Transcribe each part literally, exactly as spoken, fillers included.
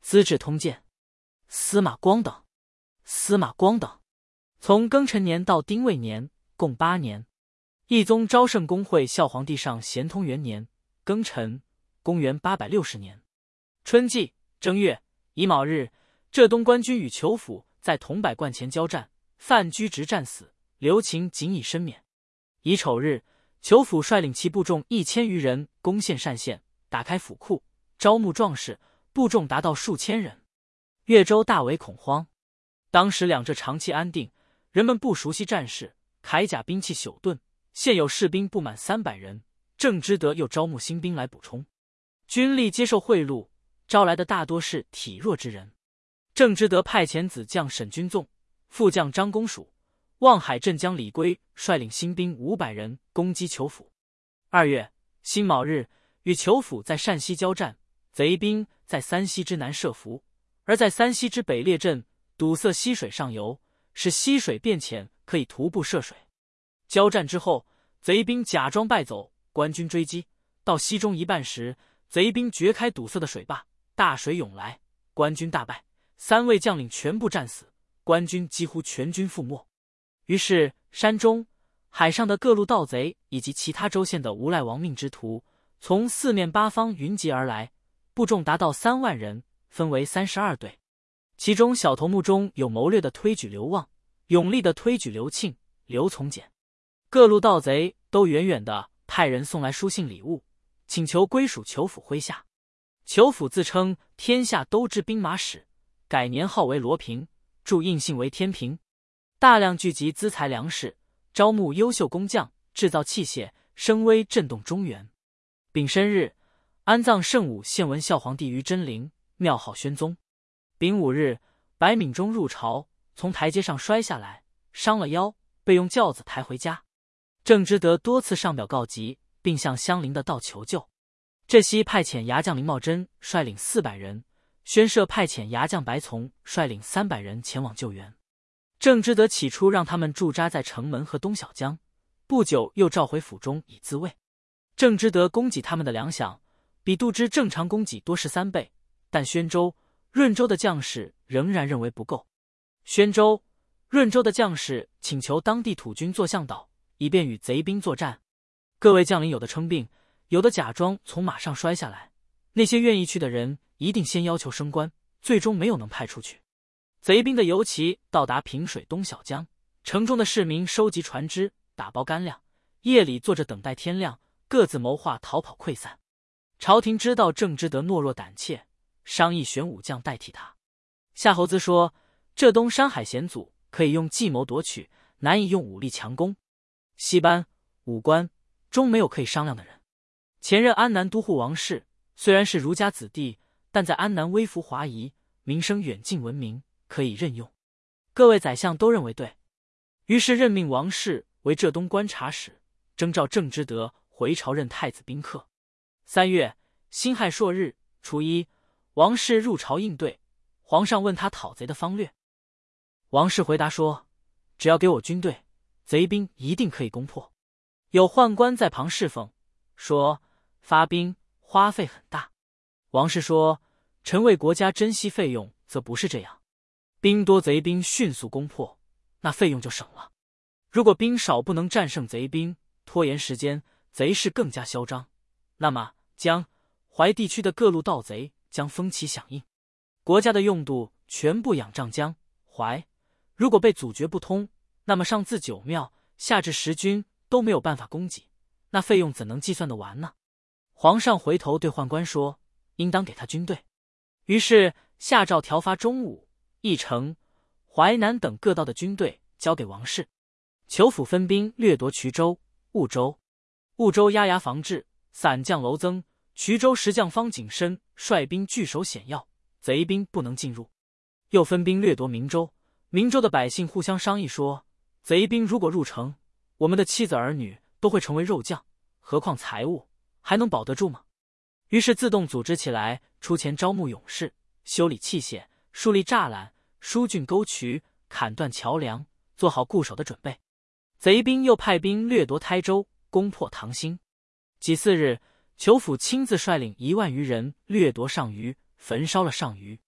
资治通鉴》，司马光等。司马光等，从庚辰年到丁未年，共八年。懿宗昭圣公会孝皇帝上咸通元年庚辰，公元八百六十年春季正月乙卯日，浙东官军与裘府在桐柏观前交战，范居直战死，刘擎仅以身免。乙丑日，裘府率领其部众一千余人攻陷单县，打开府库，招募壮士，部众达到数千人。越州大为恐慌。当时两浙长期安定，人们不熟悉战事，铠甲兵器朽钝，现有士兵不满三百人。郑芝德又招募新兵来补充，军力接受贿赂，招来的大多是体弱之人。郑芝德派遣子将沈君纵、副将张公曙、望海镇将李圭率领新兵五百人攻击裘府。二月辛卯日，与裘府在陕西交战，贼兵在三溪之南设伏，而在三溪之北列阵，堵塞溪水上游，使溪水变浅，可以徒步涉水。交战之后，贼兵假装败走，官军追击，到溪中一半时，贼兵掘开堵塞的水坝，大水涌来，官军大败，三位将领全部战死，官军几乎全军覆没。于是山中、海上的各路盗贼以及其他州县的无赖亡命之徒，从四面八方云集而来，部众达到三万人，分为三十二队。其中小头目中有谋略的推举刘望，勇力的推举刘庆、刘从简。各路盗贼都远远的派人送来书信礼物，请求归属裘府麾下。裘府自称天下都知兵马使，改年号为罗平，注印信为天平。大量聚集资财粮食，招募优秀工匠，制造器械，声威震动中原。丙申日，安葬圣武献文孝皇帝于真陵，庙号宣宗。丙午日，白敏中入朝，从台阶上摔下来，伤了腰，被用轿子抬回家。郑芝德多次上表告急，并向相邻的道求救。浙西派遣牙将林茂贞率领四百人，宣社派遣牙将白从率领三百人前往救援。郑芝德起初让他们驻扎在城门和东小江，不久又召回府中以自卫。郑芝德供给他们的粮饷比杜之正常供给多十三倍，但宣州、润州的将士仍然认为不够。宣州、润州的将士请求当地土军做向导，以便与贼兵作战。各位将领有的称病，有的假装从马上摔下来。那些愿意去的人一定先要求升官，最终没有能派出去。贼兵的游骑到达平水东小江，城中的市民收集船只，打包干粮，夜里坐着等待天亮，各自谋划逃跑溃散。朝廷知道郑芝德懦弱胆怯，商议选武将代替他。夏侯资说，浙东山海险阻，可以用计谋夺取，难以用武力强攻。西班、武关终没有可以商量的人。前任安南都护王氏虽然是儒家子弟，但在安南微服华夷，名声远近闻名，可以任用。各位宰相都认为对，于是任命王氏为浙东观察使，征召郑芝德回朝任太子宾客。三月辛亥朔日初一，王氏入朝应对，皇上问他讨贼的方略。王氏回答说，只要给我军队，贼兵一定可以攻破。有宦官在旁侍奉，说发兵花费很大。王氏说，臣为国家珍惜费用，则不是这样。兵多贼兵迅速攻破，那费用就省了。如果兵少不能战胜贼兵，拖延时间，贼势更加嚣张，那么江淮地区的各路盗贼将风起响应，国家的用度全部仰仗江淮。如果被阻绝不通，那么上自九庙，下至十军都没有办法供给，那费用怎能计算得完呢？皇上回头对宦官说，应当给他军队。于是下诏调发中武、义城、淮南等各道的军队交给王氏。裘府分兵掠夺衢州、婺州。婺州压牙防治，散将楼增、衢州石将方景深率兵据守险要，贼兵不能进入。又分兵掠夺明州。明州的百姓互相商议说，贼兵如果入城，我们的妻子儿女都会成为肉酱，何况财物，还能保得住吗？于是自动组织起来，出钱招募勇士，修理器械，树立栅栏，疏浚沟渠，砍断桥梁，做好固守的准备。贼兵又派兵掠夺台州，攻破唐兴。己巳日，裘府亲自率领一万余人掠夺上虞，焚烧了上虞。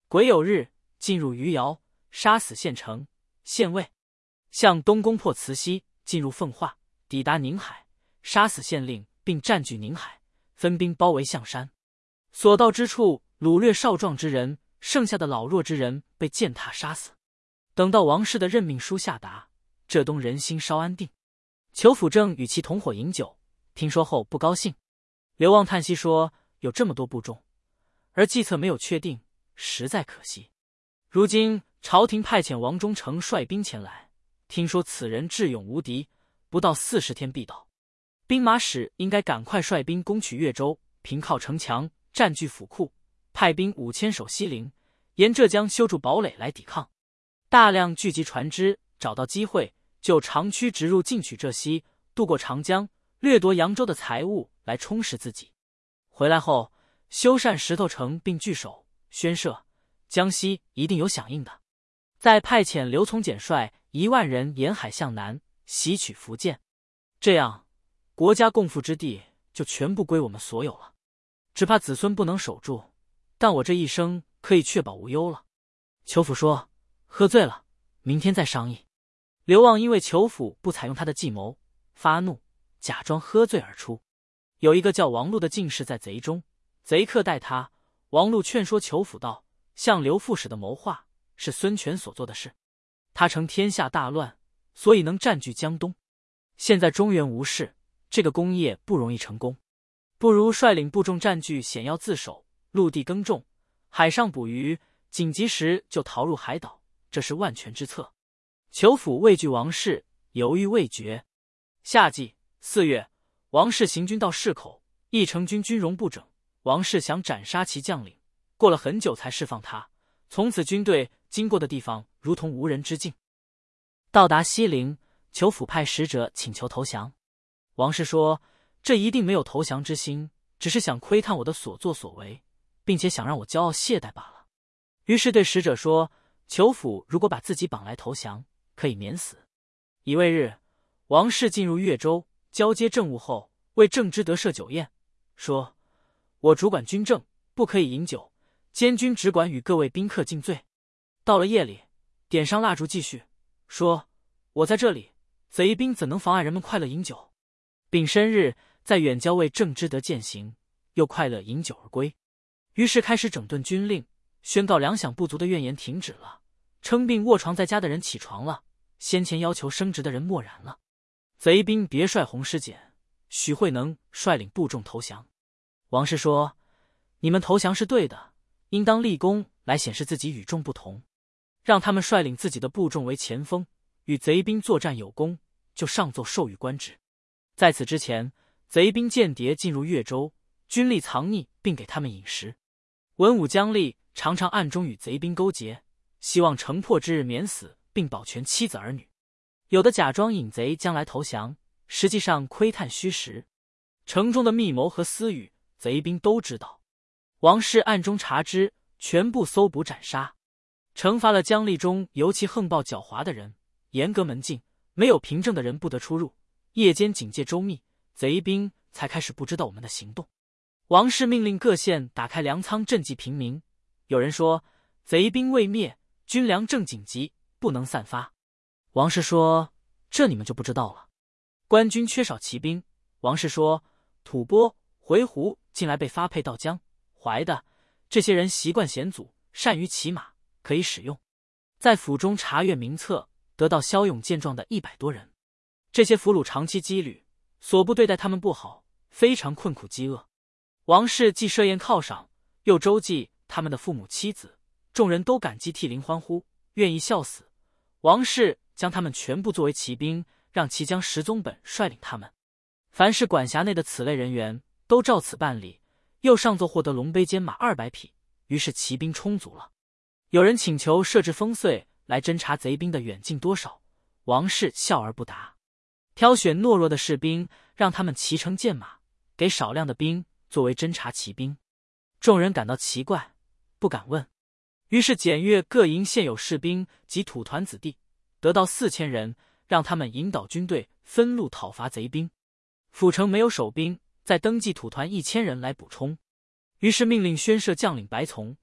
癸酉日，进入余姚，杀死县城、县尉，向东攻破慈溪，进入奉化，抵达宁海，杀死县令，并占据宁海，分兵包围象山。所到之处，掳掠少壮之人，剩下的老弱之人被践踏杀死。等到王氏的任命书下达，浙东人心稍安定。裘辅正与其同伙饮酒，听说后不高兴。刘望叹息说：“有这么多部众，而计策没有确定，实在可惜。如今朝廷派遣王忠诚率兵前来，听说此人智勇无敌，不到四十天必到。兵马使应该赶快率兵攻取越州，凭靠城墙，占据府库，派兵五千守西陵，沿浙江修筑堡垒来抵抗。大量聚集船只，找到机会就长驱直入，进取浙西，渡过长江，掠夺扬州的财物来充实自己。回来后修缮石头城，并据守宣设，江西一定有响应的。再派遣刘从简率一万人沿海向南，袭取福建。这样，国家共富之地就全部归我们所有了。只怕子孙不能守住，但我这一生可以确保无忧了。”裘辅说：“喝醉了，明天再商议。”刘望因为裘辅不采用他的计谋，发怒，假装喝醉而出。有一个叫王禄的进士在贼中，贼客待他。王禄劝说裘辅道：“向刘副使的谋划是孙权所做的事，他乘天下大乱，所以能占据江东。现在中原无事，这个功业不容易成功，不如率领部众占据险要自守，陆地耕种，海上捕鱼，紧急时就逃入海岛，这是万全之策。”裘辅畏惧王氏，犹豫未决。夏季四月，王氏行军到市口，义成军军容不整，王氏想斩杀其将领，过了很久才释放他。从此军队经过的地方如同无人之境。到达西陵，裘辅派使者请求投降。王氏说：“这一定没有投降之心，只是想窥探我的所作所为，并且想让我骄傲懈怠罢了。”于是对使者说：“裘辅如果把自己绑来投降，可以免死。”乙未日，王氏进入越州，交接政务后，为郑之德设酒宴，说：“我主管军政，不可以饮酒，监军只管与各位宾客尽醉。”到了夜里，点上蜡烛继续说：“我在这里，贼兵怎能妨碍人们快乐饮酒？”丙申日，在远郊为郑之德饯行，又快乐饮酒而归。于是开始整顿军令，宣告粮饷不足的怨言停止了，称病卧床在家的人起床了，先前要求升职的人默然了。贼兵别率洪师简、许惠能率领部众投降。王氏说：“你们投降是对的，应当立功来显示自己与众不同，让他们率领自己的部众为前锋，与贼兵作战有功，就上奏授予官职。在此之前，贼兵间谍进入越州，军力藏匿，并给他们饮食。文武将吏常常暗中与贼兵勾结，希望城破之日免死，并保全妻子儿女。有的假装引贼将来投降，实际上窥探虚实。城中的密谋和私语，贼兵都知道。王氏暗中察知，全部搜捕斩杀，惩罚了疆吏中尤其横暴狡猾的人，严格门禁，没有凭证的人不得出入。夜间警戒周密，贼兵才开始不知道我们的行动。王氏命令各县打开粮仓赈济平民。有人说，贼兵未灭，军粮正紧急，不能散发。王氏说：“这你们就不知道了。”官军缺少骑兵，王氏说：“吐蕃、回鹘近来被发配到江、淮的，这些人习惯险阻，善于骑马，可以使用。”在府中查阅名册，得到骁勇健壮的一百多人。这些俘虏长期羁旅，所部对待他们不好，非常困苦饥饿。王氏既设宴犒赏，又周济他们的父母妻子，众人都感激涕零欢呼，愿意效死。王氏将他们全部作为骑兵，让齐将石宗本率领他们。凡是管辖内的此类人员，都照此办理。又上奏获得龙杯坚马二百匹，于是骑兵充足了。有人请求设置烽燧来侦察贼兵的远近多少，王氏笑而不答。挑选懦弱的士兵，让他们骑乘剑马，给少量的兵作为侦察骑兵。众人感到奇怪，不敢问。于是检阅各营现有士兵及土团子弟，得到四千人，让他们引导军队分路讨伐贼兵。府城没有守兵，再登记土团一千人来补充。于是命令宣设将领白从，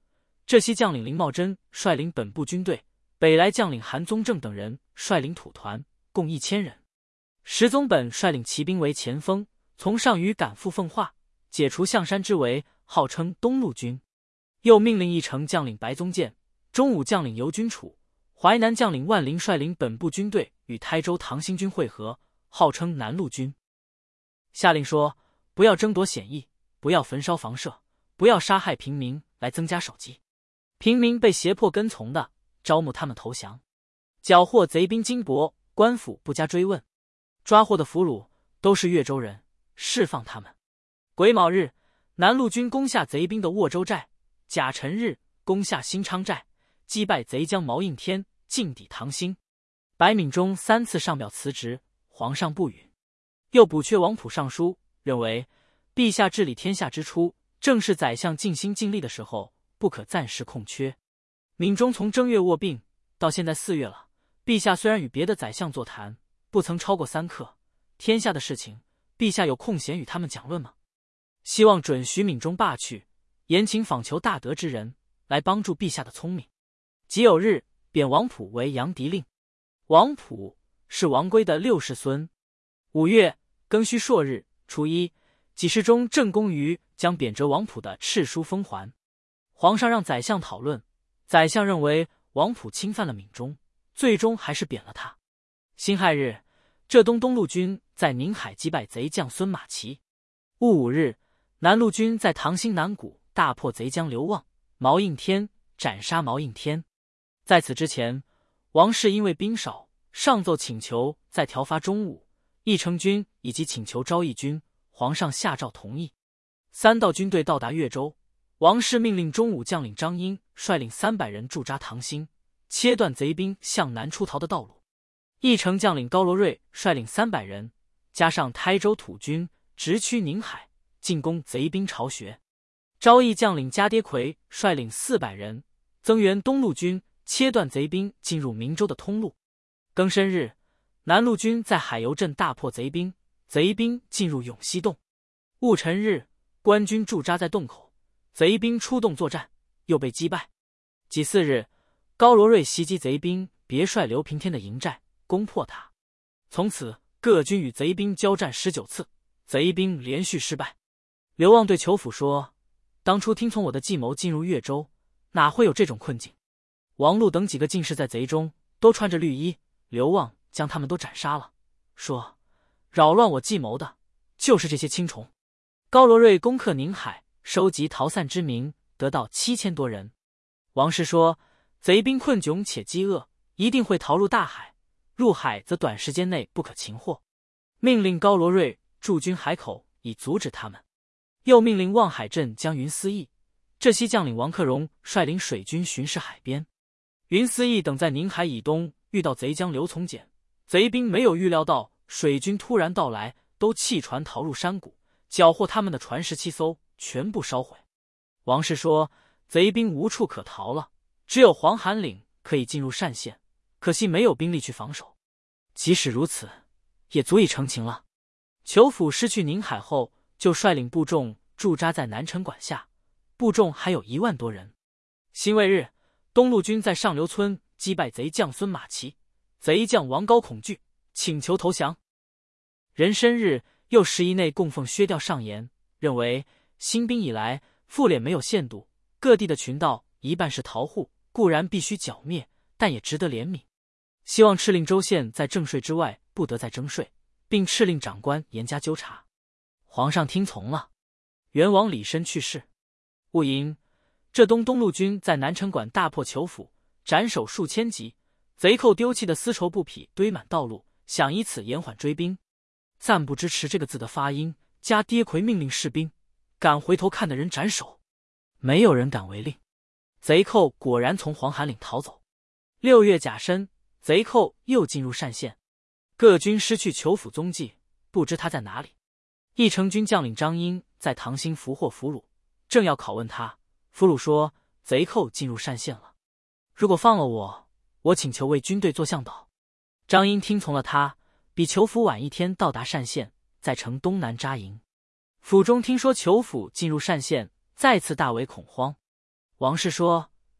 浙西将领林茂贞率领本部军队，北来将领韩宗正等人率领土团，共一千人。石宗本率领骑兵为前锋，从上虞赶赴奉化，解除象山之围，号称东路军。又命令义城将领白宗建、中武将领尤君楚、淮南将领万灵率领本部军队与台州唐兴军会合，号称南路军。下令说，不要争夺险役，不要焚烧房舍，不要杀害平民来增加守纪。平民被胁迫跟从的，招募他们投降。缴获贼兵金帛，官府不加追问。抓获的俘虏都是越州人，释放他们。癸卯日，南路军攻下贼兵的沃州寨；甲辰日，攻下新昌寨，击败贼将毛应天，进抵唐兴。白敏中三次上表辞职，皇上不允。又补阙王溥上书，认为陛下治理天下之初，正是宰相尽心尽力的时候，不可暂时空缺。敏中从正月卧病到现在四月了，陛下虽然与别的宰相座谈，不曾超过三刻，天下的事情，陛下有空闲与他们讲论吗？希望准许敏中罢去，严请访求大德之人来帮助陛下的聪明。己酉日，贬王溥为阳翟令。王溥是王圭的六世孙。五月庚戌朔日，初一，给事中郑公瑜将贬谪王溥的敕书封还。皇上让宰相讨论，宰相认为王溥侵犯了敏中，最终还是贬了他。辛亥日，浙东东路军在宁海击败贼将孙马齐。戊午日，南路军在唐兴南谷大破贼将刘望、毛应天，斩杀毛应天。在此之前，王氏因为兵少，上奏请求再调发中武、义城军以及请求招义军，皇上下诏同意。三道军队到达越州，王氏命令中武将领张英率领三百人驻扎唐兴，切断贼兵向南出逃的道路。义城将领高罗瑞率领三百人，加上台州土军，直趋宁海，进攻贼兵巢穴。昭义将领加跌魁率领四百人，增援东路军，切断贼兵进入明州的通路。庚申日，南路军在海油镇大破贼兵，贼兵进入永溪洞。戊辰日，官军驻扎在洞口，贼兵出洞作战，又被击败。己巳日，高罗瑞袭击贼兵别帅刘平天的营寨，攻破他。从此各军与贼兵交战十九次，贼兵连续失败。刘望对裘辅说，当初听从我的计谋进入越州，哪会有这种困境？王禄等几个进士在贼中都穿着绿衣，刘望将他们都斩杀了，说扰乱我计谋的就是这些青虫。高罗瑞攻克宁海，收集逃散之民，得到七千多人。王氏说，贼兵困窘且饥饿，一定会逃入大海，入海则短时间内不可擒获，命令高罗瑞驻军海口，以阻止他们。又命令望海镇将云思义、浙西将领王克荣率领水军巡视海边。云思义等在宁海以东遇到贼将刘从简，贼兵没有预料到水军突然到来，都弃船逃入山谷，缴获他们的船十七艘，全部烧毁。王氏说，贼兵无处可逃了，只有黄韩岭可以进入单县，可惜没有兵力去防守。即使如此，也足以成情了。裘辅失去宁海后，就率领部众驻扎在南城管下，部众还有一万多人。辛未日，东路军在上流村击败贼将孙马齐，贼将王高恐惧，请求投降。壬申日，又十一内供奉削掉上言，认为新兵以来赋敛没有限度，各地的群盗一半是逃户，固然必须剿灭，但也值得怜悯。希望敕令州县在征税之外不得再征税，并敕令长官严加纠察。皇上听从了。元王李申去世。戊寅，浙东东路军在南城馆大破裘辅，斩首数千级，贼寇丢弃的丝绸布匹堆满道路，想以此延缓追兵。暂不支持这个字的发音，加跌魁命令士兵敢回头看的人斩首，没有人敢违令。贼寇果然从黄韩岭逃走。六月甲申，贼寇又进入单县，各军失去裘辅踪迹，不知他在哪里。义城军将领张英在唐兴俘获俘虏，正要拷问他，俘虏说贼寇进入单县了，如果放了我，我请求为军队做向导。张英听从了他，比裘辅晚一天到达单县，在城东南扎营。府中听说裘辅进入单县，再次大为恐慌。王氏说，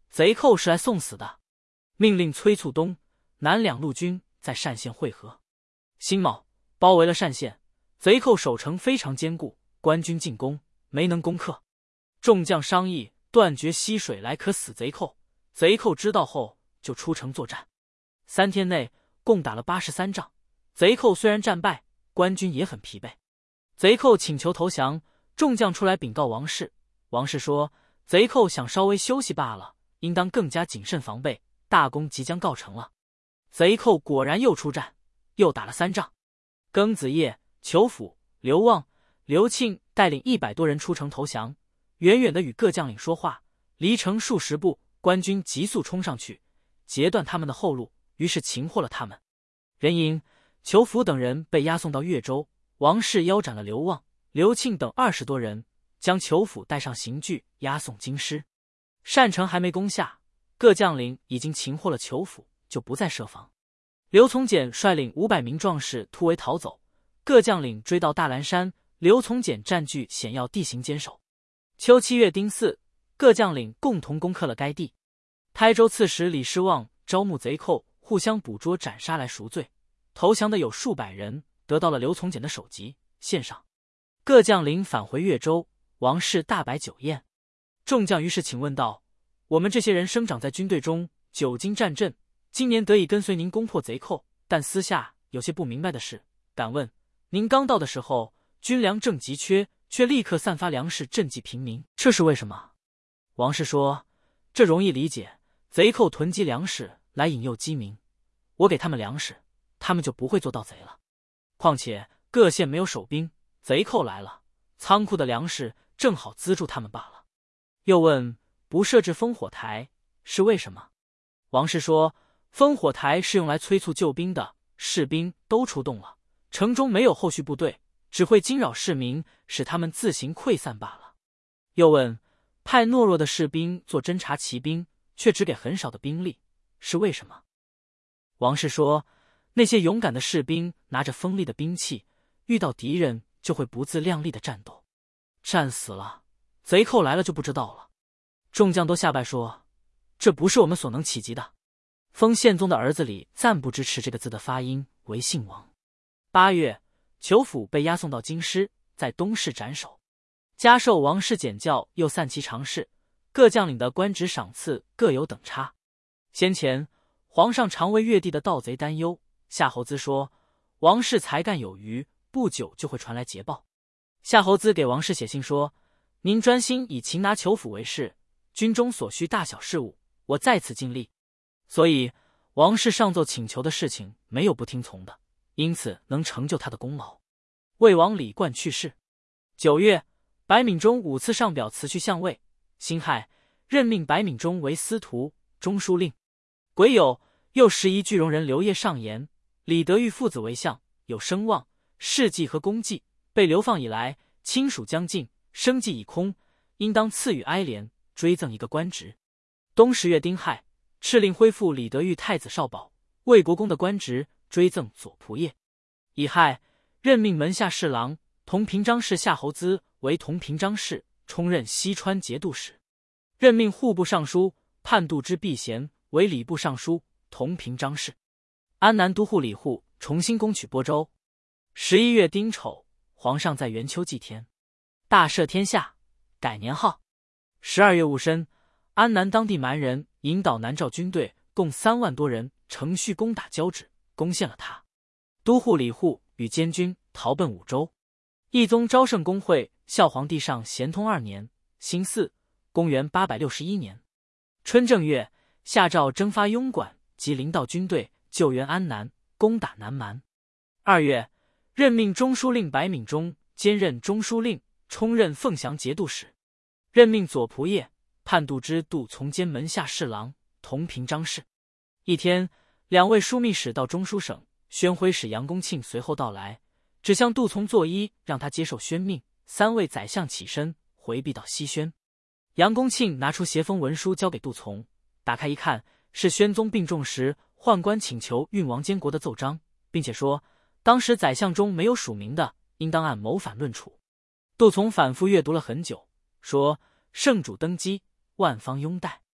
贼寇是来送死的，命令催促东南两路军在单县会合。辛卯，包围了单县，贼寇守城非常坚固，官军进攻没能攻克。众将商议断绝溪水来可死贼寇，贼寇知道后就出城作战。三天内共打了八十三仗，贼寇虽然战败，官军也很疲惫。贼寇请求投降，众将出来禀告王氏。王氏说，贼寇想稍微休息罢了，应当更加谨慎防备，大功即将告成了。贼寇果然又出战，又打了三仗。庚子夜，裘辅、刘旺、刘庆带领一百多人出城投降，远远的与各将领说话，离城数十步，官军急速冲上去，截断他们的后路，于是擒获了他们。任营、裘辅等人被押送到越州，王氏腰斩了刘旺、刘庆等二十多人，将裘辅带上刑具，押送京师。单城还没攻下，各将领已经擒获了裘辅，就不再设防。刘从简率领五百名壮士突围逃走，各将领追到大兰山，刘从简占据险要地形坚守。秋七月丁巳，各将领共同攻克了该地。台州刺史李师望招募贼寇，互相捕捉斩杀来赎罪。投降的有数百人，得到了刘从简的首级献上。各将领返回越州，王氏大摆酒宴。众将于是请问道：我们这些人生长在军队中，久经战阵，今年得以跟随您攻破贼寇，但私下有些不明白的事，敢问您刚到的时候，军粮正急缺，却立刻散发粮食赈济平民，这是为什么？王氏说：这容易理解，贼寇囤积粮食来引诱饥民，我给他们粮食，他们就不会做盗贼了。况且各县没有守兵，贼寇来了，仓库的粮食正好资助他们罢了。又问不设置烽火台是为什么？王氏说：烽火台是用来催促救兵的，士兵都出动了，城中没有后续部队，只会惊扰市民，使他们自行溃散罢了。又问派懦弱的士兵做侦察骑兵，却只给很少的兵力，是为什么？王氏说：那些勇敢的士兵拿着锋利的兵器，遇到敌人就会不自量力的战斗，战死了，贼寇来了就不知道了。众将都下拜说：这不是我们所能企及的。封宪宗的儿子里暂不支持这个字的发音为信王。八月，裘辅被押送到京师，在东市斩首。加授王氏简教，又散其常侍，各将领的官职赏赐各有等差。先前皇上常为越地的盗贼担忧，夏侯资说王氏才干有余，不久就会传来捷报。夏侯资给王氏写信说：您专心以擒拿裘辅为事，军中所需大小事务，我在此尽力。所以王氏上奏请求的事情没有不听从的，因此能成就他的功劳。魏王李冠去世。九月，白闵中五次上表辞去相位。辛亥，任命白闵中为司徒、中书令。癸酉，又时宜句容人刘烨上言，李德裕父子为相，有声望，事迹和功绩，被流放以来，亲属将尽，生计已空，应当赐予哀怜，追赠一个官职。冬十月丁亥，敕令恢复李德裕太子少保、魏国公的官职，追赠左仆射。乙亥，任命门下侍郎同平章事夏侯资为同平章事，充任西川节度使。任命户部尚书判度之避嫌为礼部尚书，同平章事。安南都护李护重新攻取播州。十一月丁丑，皇上在元丘祭天，大赦天下，改年号。十二月戊申，安南当地蛮人引导南诏军队共三万多人乘虚攻打交趾，攻陷了他。都护李护与监军逃奔武州。懿宗昭圣公会孝皇帝上咸通二年辛巳，公元八百六十一年春正月，下诏征发庸管及领导军队救援安南，攻打南蛮。二月，任命中书令白闵中兼任中书令，充任凤翔节度使。任命左仆射判度之杜从兼门下侍郎，同平章事。一天，两位枢密使到中书省，宣徽使杨公庆随后到来，只向杜从作揖，让他接受宣命。三位宰相起身回避到西宣。杨公庆拿出携封文书交给杜从，打开一看，是宣宗病重时宦官请求运王监国的奏章，并且说当时宰相中没有署名的，应当按谋反论处。杜从反复阅读了很久，说圣主登基，万方拥戴。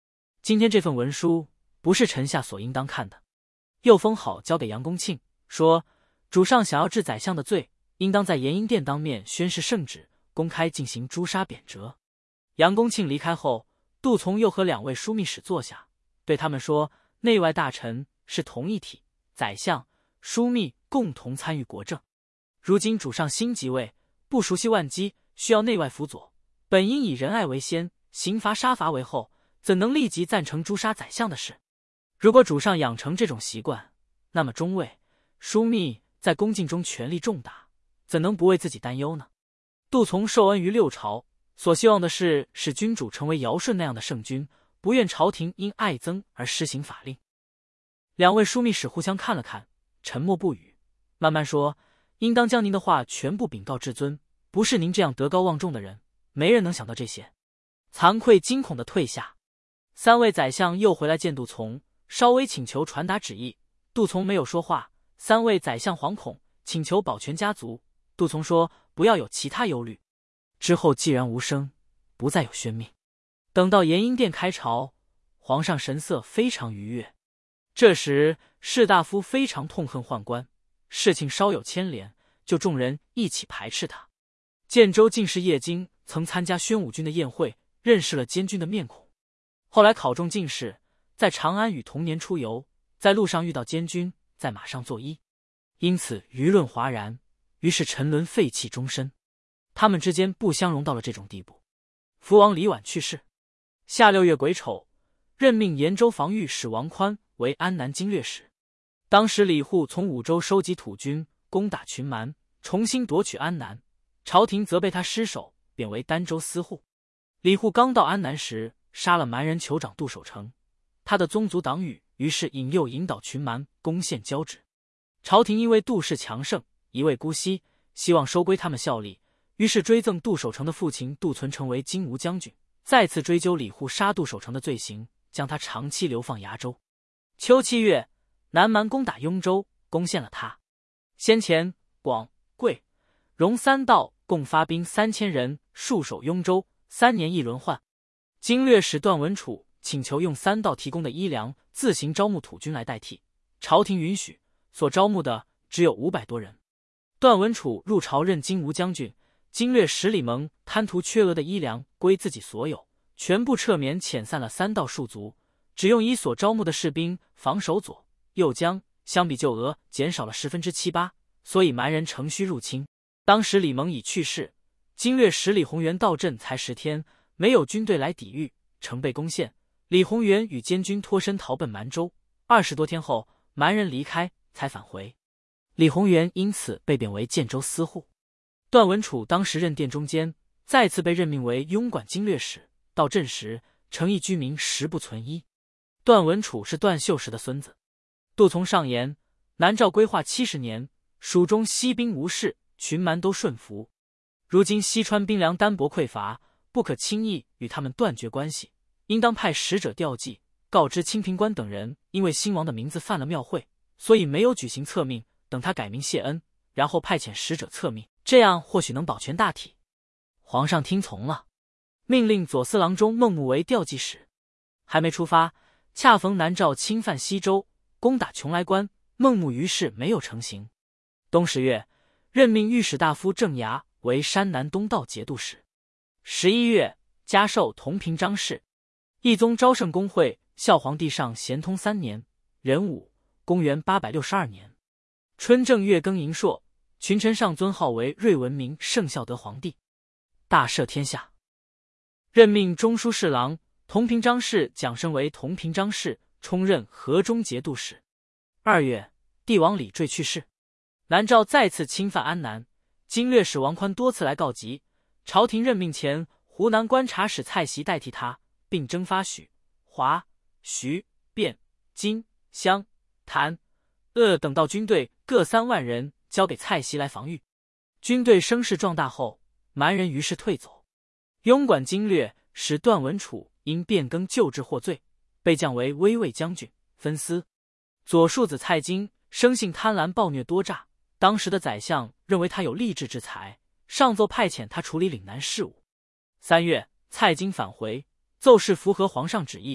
今天这份文书不是臣下所应当看的。”又封好交给杨公庆，说：“主上想要治宰相的罪，应当在延英殿当面宣示圣旨，公开进行诛杀贬谪。”杨公庆离开后，杜从又和两位枢密使坐下，对他们说：“内外大臣是同一体，宰相、枢密共同参与国政。如今主上新即位，不熟悉万机，需要内外辅佐，本应以仁爱为先，刑罚杀伐为后，怎能立即赞成诛杀宰相的事？如果主上养成这种习惯，那么中尉、枢密在宫禁中权力重大，怎能不为自己担忧呢？”杜从受恩于六朝，所希望的是使君主成为尧舜那样的圣君，不愿朝廷因爱憎而施行法令。两位枢密使互相看了看，沉默不语，慢慢说：“应当将您的话全部禀告至尊，不是您这样德高望重的人，没人能想到这些。”惭愧惊恐地退下。三位宰相又回来见杜从，稍微请求传达旨意。杜从没有说话，三位宰相惶恐，请求保全家族。杜从说：“不要有其他忧虑。”之后既然无声，不再有宣命。等到延英殿开朝，皇上神色非常愉悦。这时士大夫非常痛恨宦官，事情稍有牵连，就众人一起排斥他。建州进士叶京曾参加宣武军的宴会，认识了监军的面孔。后来考中进士，在长安与同年出游，在路上遇到监军，在马上作揖，因此舆论哗然，于是沉沦废弃终身。他们之间不相容到了这种地步。福王李绾去世，夏六月癸丑，任命延州防御使王宽为安南经略使。当时李护从五州收集土军，攻打群蛮，重新夺取安南，朝廷责备他失守，贬为儋州司户。李护刚到安南时，杀了蛮人酋长杜守成，他的宗族党羽于是引诱引导群蛮攻陷交趾。朝廷因为杜氏强盛，一味姑息，希望收归他们效力，于是追赠杜守成的父亲杜存成为金吾将军，再次追究李护杀杜守成的罪行，将他长期流放崖州。秋七月，南蛮攻打雍州，攻陷了他。先前广、贵、荣三道共发兵三千人戍守雍州，三年一轮换。经略使段文楚请求用三道提供的衣粮自行招募土军来代替，朝廷允许，所招募的只有五百多人。段文楚入朝任金吾将军，经略使李蒙贪图缺额的衣粮归自己所有，全部撤免遣散了三道戍卒，只用以所招募的士兵防守左、右江，相比旧额减少了十分之七八，所以蛮人乘虚入侵。当时李蒙已去世，经略使李鸿源到镇才十天，没有军队来抵御，城被攻陷。李鸿源与监军脱身逃奔蛮州，二十多天后，蛮人离开才返回。李鸿源因此被贬为建州司户。段文楚当时任殿中监，再次被任命为庸管经略使。到镇时，城邑居民食不存衣。段文楚是段秀实的孙子。杜从上言，南诏规划七十年，蜀中西兵无事，群蛮都顺服。如今西川兵粮单薄匮乏，不可轻易与他们断绝关系，应当派使者调剂，告知清平官等人，因为新王的名字犯了庙会，所以没有举行册命，等他改名谢恩，然后派遣使者册命，这样或许能保全大体。皇上听从了，命令左司郎中孟穆为调剂使。还没出发，恰逢南诏侵犯西州，攻打邛崃关，孟穆于是没有成行。冬十月，任命御史大夫郑衙为山南东道节度使。十一月，加授同平章事。懿宗昭圣公会孝皇帝上咸通三年，壬午，公元八百六十二年春正月庚寅朔，群臣上尊号为睿文明圣孝德皇帝，大赦天下。任命中书侍郎同平章事奖升为同平章事，充任河中节度使。二月，帝王李坠去世。南诏再次侵犯安南，经略使王宽多次来告急，朝廷任命前湖南观察使蔡袭代替他，并征发许、华、徐、汴、荆、襄、谭、鄂等道军队各三万人交给蔡袭来防御。军队声势壮大后，蛮人于是退走。庸管经略使段文楚因变更旧制获罪，被降为威卫将军，分司。左庶子蔡京生性贪婪暴虐多诈，当时的宰相认为他有吏治之才，上奏派遣他处理岭南事务。三月，蔡京返回，奏事符合皇上旨意，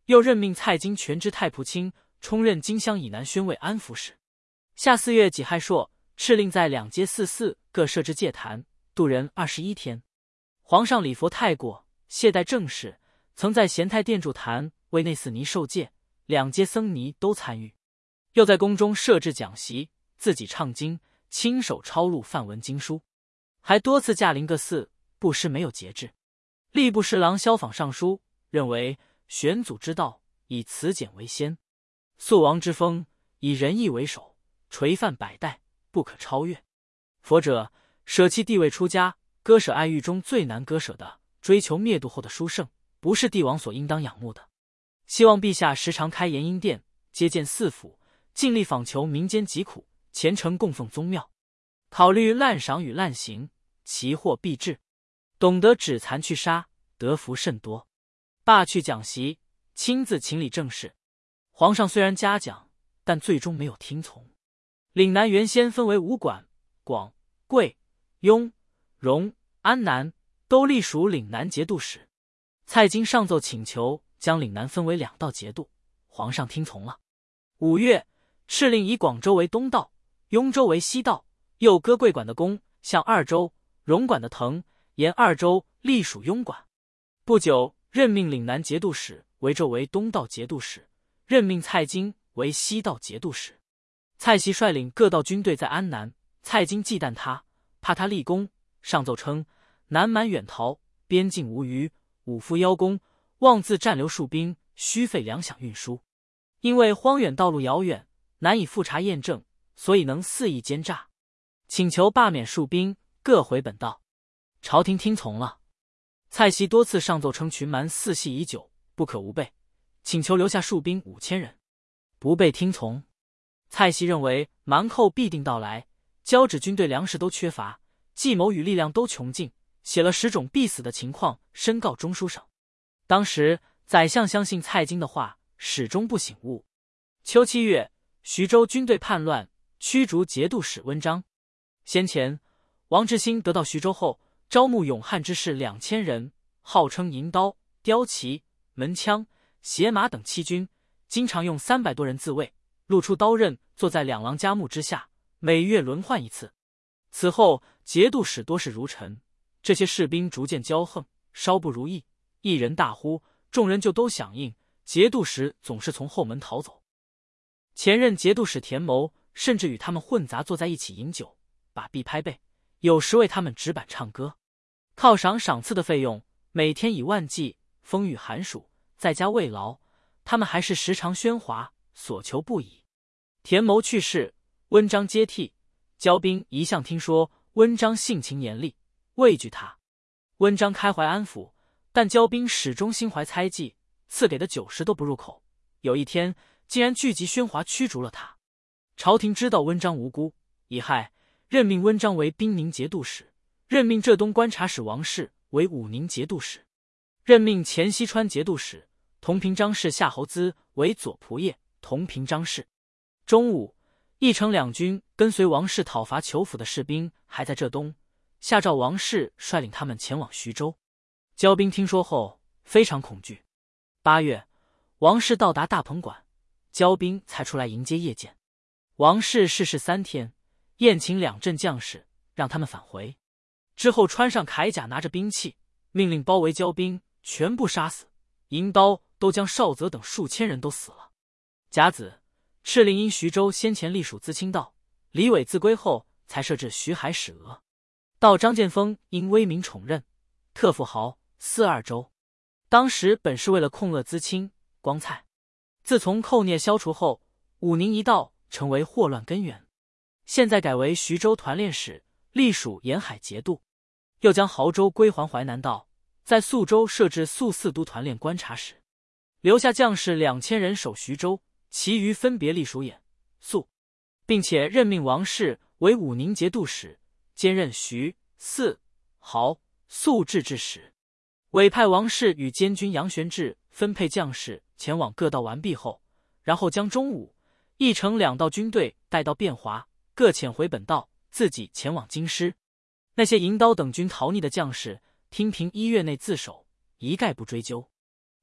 又任命蔡京全知太仆卿，充任荆襄以南宣慰安抚使。夏四月己亥朔，敕令在两街四寺各设置戒坛，度人二十一天。皇上礼佛太过，懈怠政事，曾在咸泰殿筑坛为内寺尼受戒，两街僧尼都参与。又在宫中设置讲席，自己唱经，亲手抄录梵文经书，还多次驾临各寺，布施没有节制。吏部侍郎萧访上书，认为玄祖之道，以慈简为先，肃王之风，以仁义为首，垂范百代，不可超越。佛者，舍弃地位出家，割舍爱欲中最难割舍的，追求灭度后的殊胜，不是帝王所应当仰慕的。希望陛下时常开延音殿，接见四府，尽力访求民间疾苦，虔诚供奉宗庙，考虑滥赏与滥刑，其祸必至。懂得止残去杀，得福甚多。罢去讲席，亲自请理政事。皇上虽然嘉奖，但最终没有听从。岭南原先分为五管，广、贵、雍、荣、安南，都隶属岭南节度使。蔡京上奏请求将岭南分为两道节度，皇上听从了。五月，敕令以广州为东道，雍州为西道，又割贵管的宫向二州，荣管的藤沿二州隶属雍管。不久，任命岭南节度使韦胄为东道节度使，任命蔡京为西道节度使。蔡袭率领各道军队在安南，蔡京忌惮他，怕他立功，上奏称南蛮远逃，边境无虞，武夫邀功，妄自占留戍兵，须费粮饷运输。因为荒远道路遥远，难以复查验证，所以能肆意奸诈，请求罢免戍兵，各回本道。朝廷听从了。蔡袭多次上奏称群蛮四系已久，不可无备，请求留下戍兵五千人，不被听从。蔡袭认为蛮寇必定到来，交趾军队粮食都缺乏，计谋与力量都穷尽，写了十种必死的情况，申告中书省。当时宰相相信蔡京的话，始终不醒悟。秋七月，徐州军队叛乱，驱逐节度使温章。先前王志兴得到徐州后，招募勇悍之士两千人，号称银刀、雕旗、门枪、鞋马等七军，经常用三百多人自卫，露出刀刃，坐在两廊嘉木之下，每月轮换一次。此后节度使多是儒臣，这些士兵逐渐骄横，稍不如意，一人大呼，众人就都响应，节度使总是从后门逃走。前任节度使田牟甚至与他们混杂坐在一起饮酒，把臂拍背，有时为他们指板唱歌，犒赏赏赐的费用每天以万计，风雨寒暑在家慰劳，他们还是时常喧哗，所求不已。田牟去世，温章接替。交兵一向听说温章性情严厉，畏惧他。温章开怀安抚，但交兵始终心怀猜忌，赐给的酒食都不入口。有一天竟然聚集喧哗，驱逐了他。朝廷知道温章无辜，乙亥任命温章为兵宁节度使，任命浙东观察使王氏为武宁节度使，任命黔西川节度使同平章事夏侯资为左仆射、同平章事。中午，义城两军跟随王氏讨伐裘府的士兵还在浙东，下诏王氏率领他们前往徐州。交兵听说后非常恐惧。八月，王氏到达大鹏馆，交兵才出来迎接谒见。王氏逝世三天，宴请两镇将士，让他们返回。之后穿上铠甲，拿着兵器，命令包围交兵，全部杀死。银刀都将少泽等数千人都死了。甲子，敕令因徐州先前隶属资清道，李伟自归后，才设置徐海使额。道张建峰因威名宠任，特富豪，司二州。当时本是为了控扼资清、光蔡，自从寇孽消除后，武宁一道成为祸乱根源。现在改为徐州团练使，隶属沿海节度。又将亳州归还淮南道，在宿州设置宿四都团练观察使，留下将士两千人守徐州，其余分别隶属兖、宿，并且任命王氏为武宁节度使，兼任徐、泗、亳、宿制置使。委派王氏与监军杨玄志分配将士前往各道完毕后，然后将中武、义城两道军队带到汴华，各遣回本道，自己前往京师。那些银刀等军逃匿的将士，听凭一月内自首，一概不追究。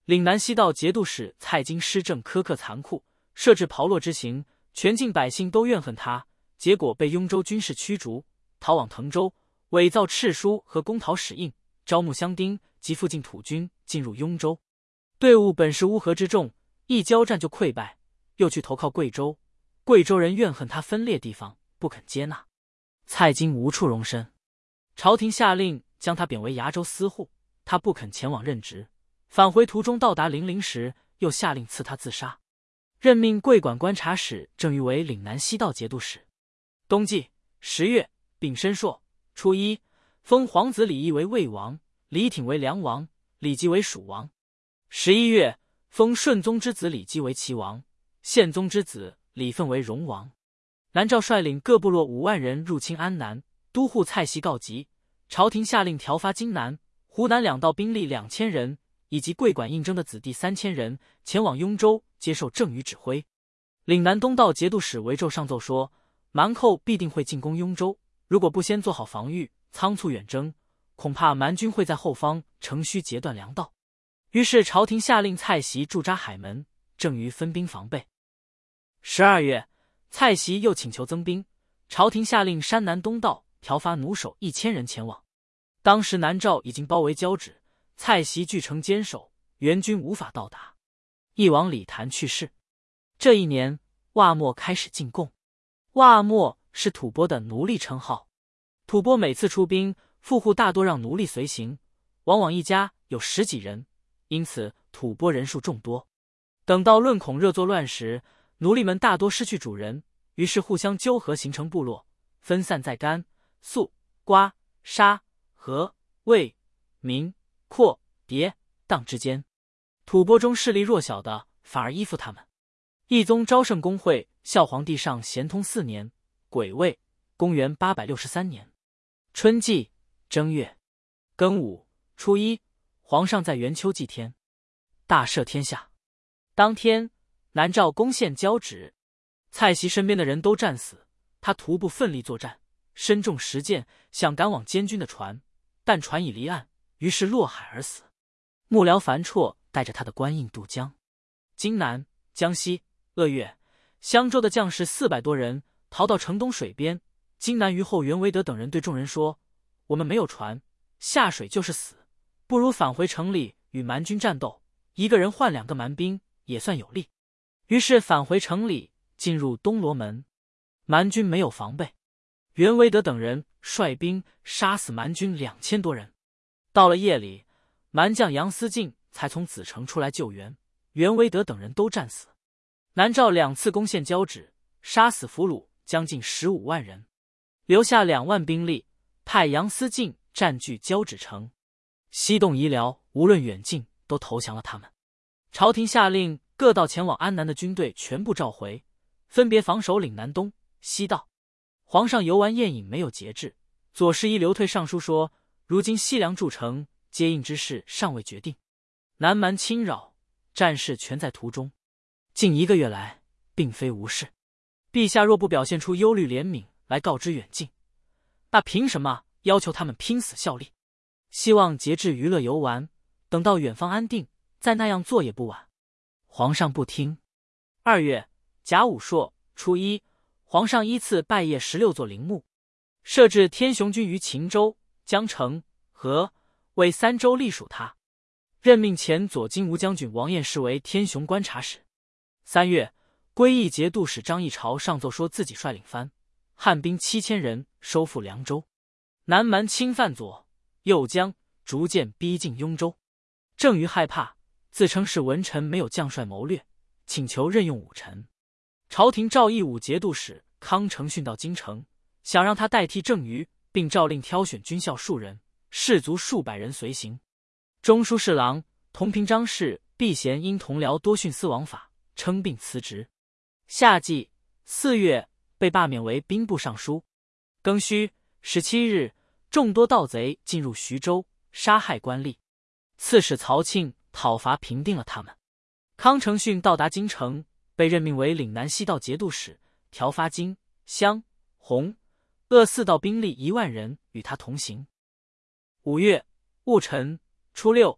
岭南西道节度使蔡京施政苛刻残酷，设置炮烙之刑，全境百姓都怨恨他，结果被雍州军士驱逐，逃往滕州，伪造敕书和公讨使印，招募乡丁及附近土军进入雍州。队伍本是乌合之众，一交战就溃败，又去投靠贵州，贵州人怨恨他分裂地方，不肯接纳，蔡京无处容身。朝廷下令将他贬为崖州司户，他不肯前往任职，返回途中到达零陵时，又下令赐他自杀。任命桂管观察使郑于为岭南西道节度使。冬季十月丙申朔初一，封皇子李毅为魏王，李挺为梁王，李基为蜀王。十一月，封顺宗之子李基为齐王，宪宗之子李奋为荣王。南诏率领各部落五万人入侵安南，都护蔡袭告急，朝廷下令调发荆南、湖南两道兵力两千人，以及桂管应征的子弟三千人，前往雍州接受郑于指挥。岭南东道节度使韦胄上奏说，蛮寇必定会进攻雍州，如果不先做好防御，仓促远征，恐怕蛮军会在后方乘虚截断粮道。于是朝廷下令蔡袭驻扎海门，郑于分兵防备。十二月，蔡袭又请求增兵，朝廷下令山南东道调发弩手一千人前往。当时南诏已经包围交趾，蔡袭据城坚守，援军无法到达。翼王李谭去世。这一年，瓦莫开始进贡。瓦莫是吐蕃的奴隶称号。吐蕃每次出兵，富户大多让奴隶随行，往往一家有十几人，因此吐蕃人数众多。等到论孔热作乱时，奴隶们大多失去主人，于是互相纠合形成部落，分散在甘、肃、瓜、沙、和、魏、明、阔、迭、砀之间。吐蕃中势力弱小的反而依附他们。懿宗昭圣公会孝皇帝上咸通四年癸未，公元八百六十三年春季正月庚午初一，皇上在元丘祭天，大赦天下。当天，南诏攻陷交趾，蔡袭身边的人都战死，他徒步奋力作战，身中十箭，想赶往监军的船，但船已离岸，于是落海而死。幕僚樊绰带着他的官印渡江。荆南、江西、鄂岳、襄州的将士四百多人逃到城东水边。荆南虞候袁维德等人对众人说：“我们没有船，下水就是死，不如返回城里与蛮军战斗，一个人换两个蛮兵，也算有力。”于是返回城里，进入东罗门。蛮军没有防备，袁维德等人率兵杀死蛮军两千多人。到了夜里，蛮将杨思敬才从子城出来救援，袁维德等人都战死。南诏两次攻陷交趾，杀死俘虏将近十五万人，留下两万兵力，派杨思敬占据交趾城。西洞夷僚无论远近都投降了他们。朝廷下令各道前往安南的军队全部召回，分别防守岭南东、西道。皇上游玩宴饮没有节制，左侍医刘退上书说，如今西凉筑城接应之事尚未决定，南蛮侵扰，战事全在途中，近一个月来并非无事。陛下若不表现出忧虑怜悯来告知远近，那凭什么要求他们拼死效力？希望节制娱乐游玩，等到远方安定，再那样做也不晚。皇上不听。二月甲午朔初一，皇上依次拜谒十六座陵墓，设置天雄军于秦州、江城、和、为三州隶属他，任命前左金吾将军王彦士为天雄观察使。三月，归义节度使张议潮上奏说自己率领番汉兵七千人收复凉州。南蛮侵犯左、右江，逐渐逼近雍州。郑于害怕，自称是文臣没有将帅谋略，请求任用武臣。朝廷召义武节度使康承训到京城，想让他代替郑于，并诏令挑选军校数人，士卒数百人随行。中书侍郎、同平章事毕贤因同僚多徇私枉法，称病辞职。夏季四月，被罢免为兵部尚书。庚戌十七日，众多盗贼进入徐州，杀害官吏。刺史曹庆讨伐平定了他们。康承训到达京城，被任命为岭南西道节度使，调发荆、襄、洪、鄂四道兵力一万人与他同行。五月戊辰初六，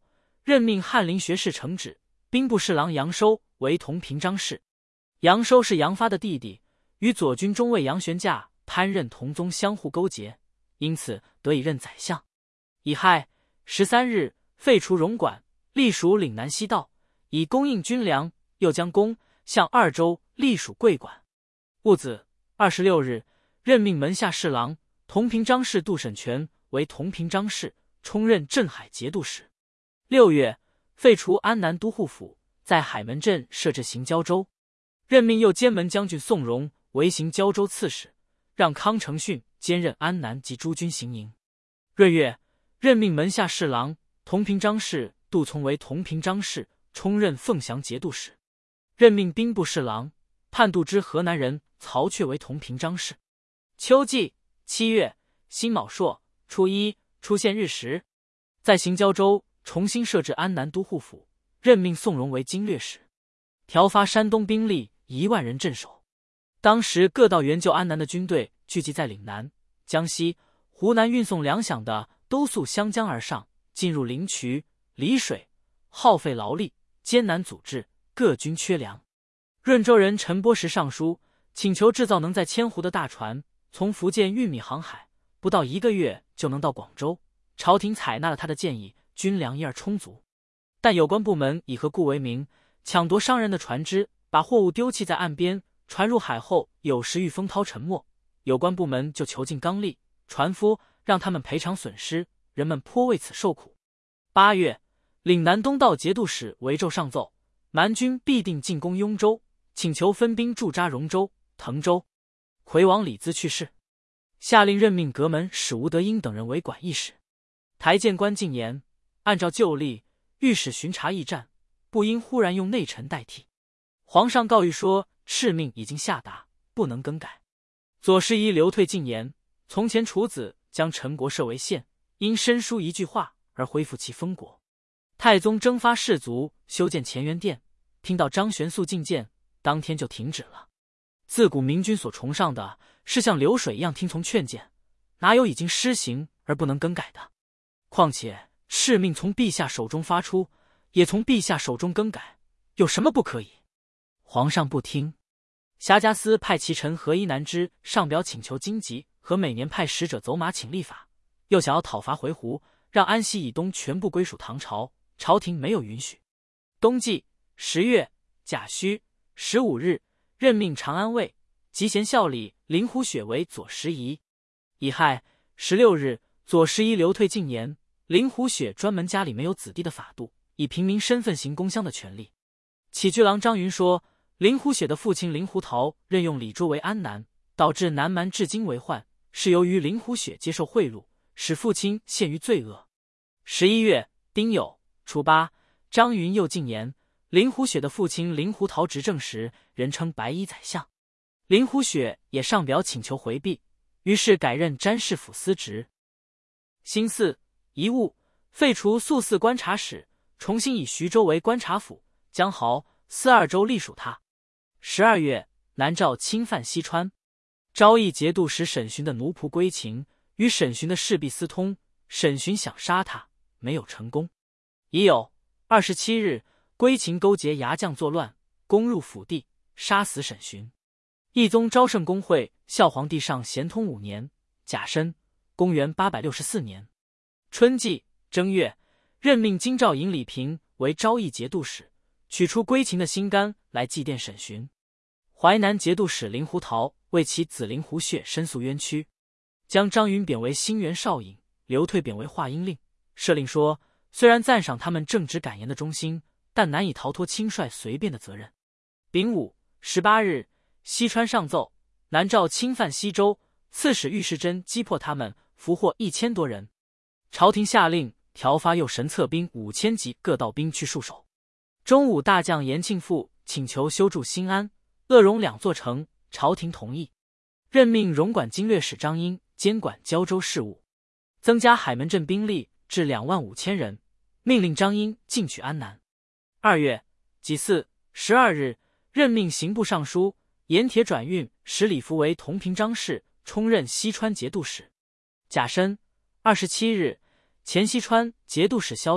任命翰林学士承旨、兵部侍郎杨收为同平章事。杨收是杨发的弟弟，与左军中尉杨玄驾、潘任同宗相互勾结，因此得以任宰相。乙亥十三日，废除荣管，隶属岭南西道，以供应军粮，又将公、向二州隶属桂管。戊子二十六日，任命门下侍郎、同平章事杜审权为同平章事，充任镇海节度使。六月，废除安南都护府，在海门镇设置行交州，任命右监门将军宋荣为行交州刺史，让康承训兼任安南及诸军行营。闰月，任命门下侍郎、同平章事杜从为同平章事，充任凤翔节度使。任命兵部侍郎、判度之河南人曹确为同平章事。秋季七月辛卯朔初一，出现日食，在行交州重新设置安南都护府，任命宋荣为经略使，调发山东兵力一万人镇守。当时各道援救安南的军队聚集在岭南、江西、湖南，运送粮饷的都溯湘江而上，进入灵渠、丽水，耗费劳力，艰难阻滞，各军缺粮。润州人陈波时上书，请求制造能在千湖的大船，从福建运米航海，不到一个月就能到广州。朝廷采纳了他的建议，军粮因而充足。但有关部门以何故为名，抢夺商人的船只，把货物丢弃在岸边，船入海后有时遇风涛沉没，有关部门就囚禁纲吏、船夫，让他们赔偿损失，人们颇为此受苦。八月，岭南东道节度使韦胄上奏，蛮军必定进攻雍州，请求分兵驻扎荣州、滕州。魁王李咨去世，下令任命阁门使吴德英等人为馆驿使。台谏官进言，按照旧例，御史巡查驿站，不应忽然用内臣代替。皇上告谕说，敕命已经下达，不能更改。左拾遗刘退进言，从前楚子将陈国设为县，因申书一句话而恢复其封国。太宗征发士卒修建乾元殿，听到张玄肃进谏，当天就停止了。自古明君所崇尚的是像流水一样听从劝谏，哪有已经施行而不能更改的？况且敕命从陛下手中发出，也从陛下手中更改，有什么不可以？皇上不听。辖家司派其臣何一南之上表请求荆棘，和每年派使者走马请立法，又想要讨伐回鹘，让安西以东全部归属唐朝，朝廷没有允许。冬季十月甲戌十五日，任命长安尉、集贤校尉林虎雪为左拾遗。乙亥十六日，左拾遗刘退进言，林虎雪专门家里没有子弟的法度，以平民身份行宫乡的权利。起居郎张云说，林虎雪的父亲林胡桃任用李洙为安南，导致南蛮至今为患，是由于林虎雪接受贿赂，使父亲陷于罪恶。十一月丁酉初八，张云又进言，林虎雪的父亲林胡桃执政时，人称白衣宰相。林虎雪也上表请求回避，于是改任詹事府司职。辛巳遗物，废除宿寺观察使，重新以徐州为观察府，江豪、司二州隶属他。十二月，南诏侵犯西川，昭义节度使沈询的奴仆归秦，与沈询的侍婢私通，沈询想杀他，没有成功。已有二十七日，归秦勾结牙将作乱，攻入府地，杀死沈询。懿宗昭圣公会孝皇帝上咸通五年甲申，公元八百六十四年春季正月，任命京兆尹李平为昭义节度使，取出归秦的心肝来祭奠沈询。淮南节度使林胡桃为其子林胡穴申诉冤屈，将张云贬为兴元少尹，刘退贬为华阴令。设令说，虽然赞赏他们正直敢言的忠心，但难以逃脱轻率随便的责任。丙午十八日，西川上奏，南诏侵犯西州，刺史尉世珍击破他们，俘获一千多人。朝廷下令调发右神策兵五千级各道兵去戍守。中武大将严庆父请求修筑新安、鄂荣两座城，朝廷同意，任命荣管经略使张英监管交州事务，增加海门镇兵力至两万五千人，命令张英进取安南。二月己巳十二日，任命刑部尚书、盐铁转运使李福为同平章事，充任西川节度使。甲申二十七日，前西川节度使萧烨被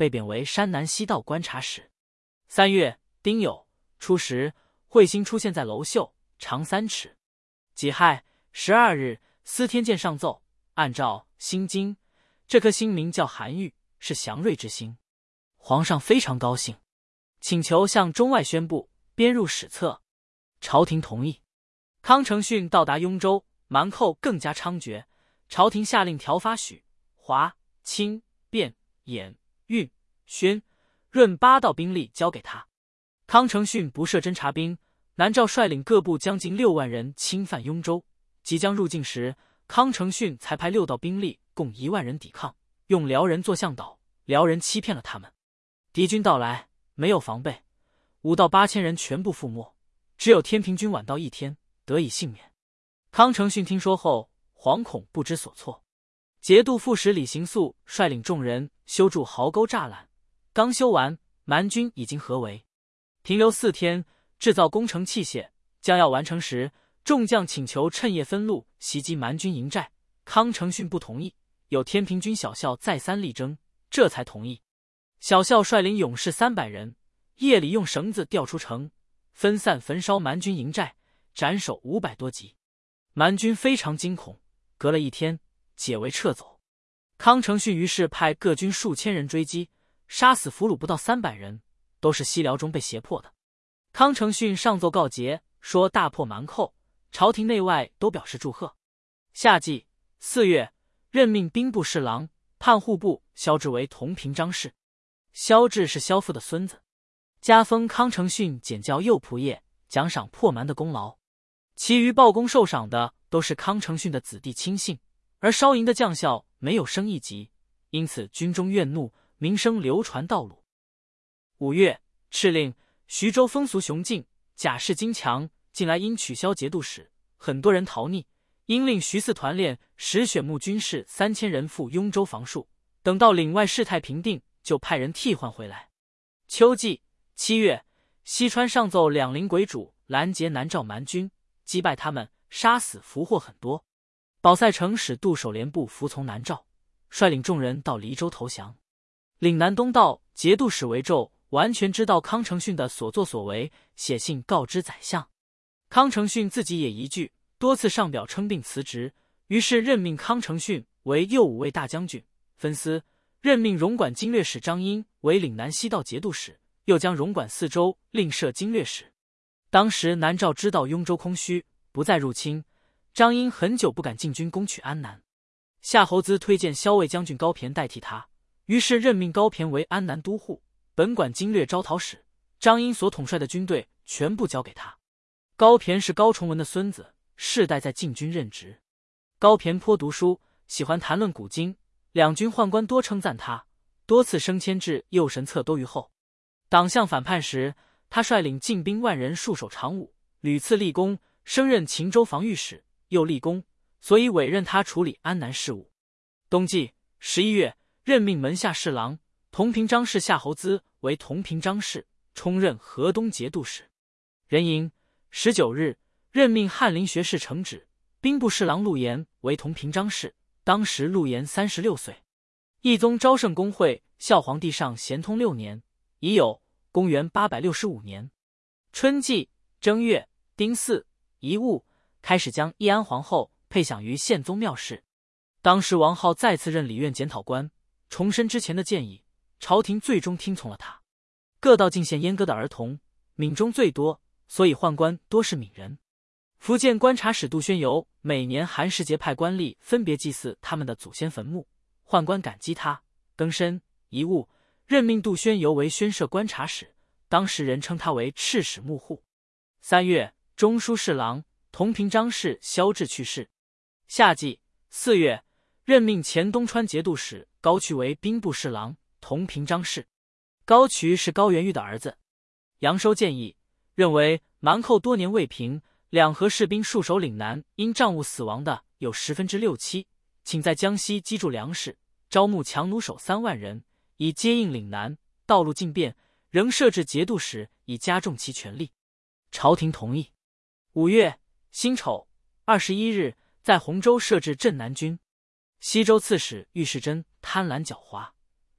被贬为山南西道观察使。三月丁酉初时，彗星出现在楼宿，长三尺。己亥十二日，司天监上奏，按照《心经》，这颗星名叫韩愈，是祥瑞之星。皇上非常高兴，请求向中外宣布，编入史册。朝廷同意。康承训到达雍州，蛮寇更加猖獗，朝廷下令调发许、华、清、汴、兖、豫、宣、润八道兵力交给他。康承训不设侦察兵，南诏率领各部将近六万人侵犯雍州。即将入境时，康承训才派六道兵力共一万人抵抗，用辽人做向导，辽人欺骗了他们。敌军到来，没有防备，五到八千人全部覆没，只有天平军晚到一天，得以幸免。康承训听说后，惶恐不知所措。节度副使李行素率领众人修筑壕沟栅栏，刚修完，蛮军已经合围。停留四天，制造工程器械，将要完成时，众将请求趁夜分路袭击蛮军营寨。康承训不同意，有天平军小校再三力争，这才同意。小校率领勇士三百人，夜里用绳子吊出城，分散焚烧蛮军营寨，斩首五百多级。蛮军非常惊恐，隔了一天解围撤走。康承训于是派各军数千人追击，杀死俘虏不到三百人，都是西辽中被胁迫的。康承训上奏告捷，说大破蛮寇，朝廷内外都表示祝贺。夏季四月，任命兵部侍郎、判户部萧志为同平章事。萧志是萧父的孙子，加封康承训检校右仆射，奖赏破蛮的功劳。其余报功受赏的都是康承训的子弟亲信，而稍营的将校没有升一级，因此军中怨怒，名声流传道路。五月，敕令徐州风俗雄劲，甲士精强，近来因取消节度使，很多人逃匿，因令徐嗣团练实选募军士三千人赴雍州防戍，等到岭外事态平定，就派人替换回来。秋季七月，西川上奏两陵鬼主拦截南诏蛮军，击败他们，杀死俘获很多。保塞城使杜守廉部服从南诏，率领众人到黎州投降。岭南东道节度使韦胄完全知道康承训的所作所为，写信告知宰相。康承训自己也疑惧，多次上表称病辞职，于是任命康承训为右武卫大将军，分司，任命荣管经略使张英为岭南西道节度使，又将荣管四州另设经略使。当时南诏知道雍州空虚，不再入侵，张英很久不敢进军攻取安南。夏侯资推荐骁卫将军高骈代替他，于是任命高骈为安南都护，本管经略招讨使，张英所统帅的军队全部交给他。高骈是高崇文的孙子，世代在禁军任职。高骈颇读书，喜欢谈论古今，两军宦官多称赞他，多次升迁至右神策都虞候。党项反叛时，他率领禁兵万人戍守长武，屡次立功，升任秦州防御使，又立功，所以委任他处理安南事务。冬季十一月，任命门下侍郎、同平章事夏侯资为同平章事，充任河东节度使。壬寅十九日，任命翰林学士承旨、兵部侍郎陆延为同平章事，当时陆延三十六岁。懿宗昭圣公会孝皇帝上咸通六年，已有公元八百六十五年春季正月丁巳遗物，开始将义安皇后配享于宪宗庙事。当时王浩再次任理院检讨官，重申之前的建议，朝廷最终听从了他。各道进献阉割的儿童，闽中最多，所以宦官多是闽人。福建观察使杜宣游每年寒食节派官吏分别祭祀他们的祖先坟墓，宦官感激他，更深遗物，任命杜宣游为宣摄观察使，当时人称他为赤使幕户。三月，中书侍郎、同平章事萧志去世。夏季四月，任命前东川节度使高渠为兵部侍郎、同平章事。高渠是高元玉的儿子。杨收建议，认为蛮寇多年未平，两河士兵戍守岭南因仗务死亡的有十分之六七，请在江西积驻粮食，招募强弩手三万人，以接应岭南。道路进变，仍设置节度使，以加重其权力。朝廷同意。五月辛丑二十一日，在洪州设置镇南军。西州刺史尉世珍贪婪狡猾，